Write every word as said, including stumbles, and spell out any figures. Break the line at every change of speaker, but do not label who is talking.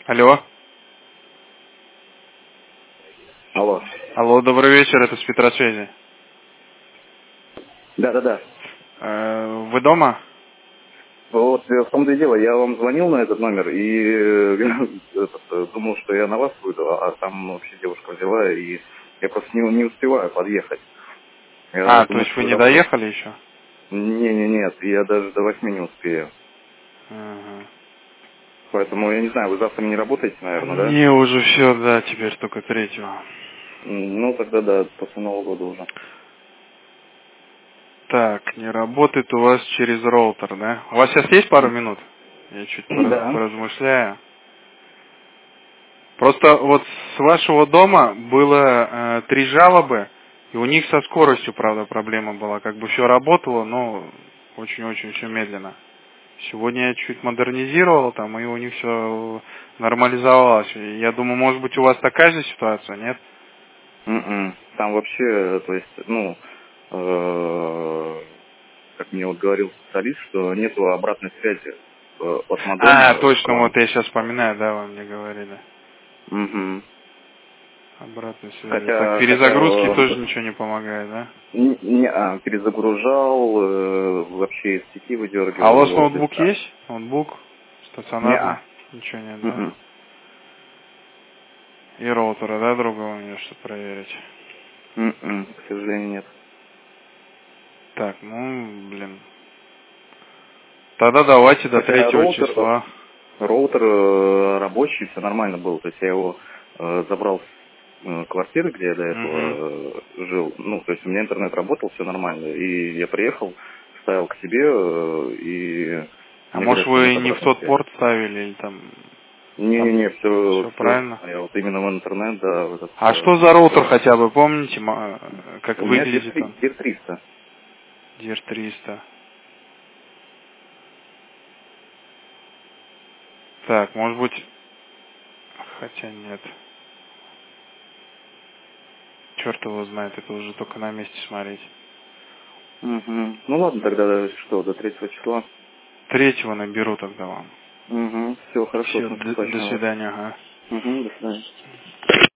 Алло.
Алло.
Алло, добрый вечер, это Спектросвязи.
Да, да, да.
Э, Вы дома?
Вот э, в том-то и дело, я вам звонил на этот номер и э, этот, э, думал, что я на вас выйду, а там вообще девушка взяла, и я просто не, не успеваю подъехать. Я
А, то
думал,
есть
что
вы
вы
не
давно...
доехали еще?
Не, не, нет, я даже до восьми не успею.
Ага.
Поэтому, я не знаю, вы завтра не работаете, наверное, да?
Не, уже все, да, теперь только третьего.
М, Ну, тогда да, после Нового года уже.
Так, не работает у вас через роутер, да? У вас сейчас есть пару
М,
минут? Я чуть пора-
Да.
поразмышляю. Просто вот с вашего дома было э, три жалобы, и у них со скоростью, правда, проблема была. Как бы все работало, но очень-очень все медленно. Сегодня я чуть модернизировал там, и у них все нормализовалось. И я думаю, может быть, у вас такая же ситуация, нет?
М-м. Там вообще, то есть, ну, э, как мне вот говорил специалист, что нету обратной связи э, от
А,
модема к
точно,
вам.
вот я сейчас вспоминаю, да, вы мне говорили.
Мгм.
Обратной связи. Так,
Хотя, хотя
перезагрузки
э,
тоже ничего не помогает, да?
не, не- а, перезагружал, э, вообще из сети
А у вас
выдергивал. То есть,
ноутбук
а,
есть? Ноутбук
не,
стационарный?
а,
Ничего нет, да?
м-м,
И роутера, да, другого мне, чтобы проверить?
м-м, к сожалению, нет.
Так, ну, блин. Тогда давайте до
Хотя
третьего
роутер, э,
числа.
роутер э, рабочий, все нормально было. То есть я его э, забрал с э, квартиры, где я до этого
Угу.
э, жил. Ну, то есть у меня интернет работал, все нормально. И я приехал, ставил к себе, э, и
А
мне
может
говорят, что
вы
нет
не в
обратной
тот
связи.
порт ставили или там... Там
Не-не-не, все,
все
все,
правильно?
я вот именно в интернет, да, в этот,
А
э,
что за роутер хотя бы, помните, ма- как
у меня
выглядит он?
дир триста.
дир триста. Так, может быть... Хотя нет. Черт его знает, это уже только на месте смотреть.
Угу. Ну ладно, тогда что, до третьего числа.
Третьего наберу тогда вам.
Угу. Все, хорошо,
Все,
смотрю,
до, до
удачно у вас.
свидания, ага.
Угу, до свидания.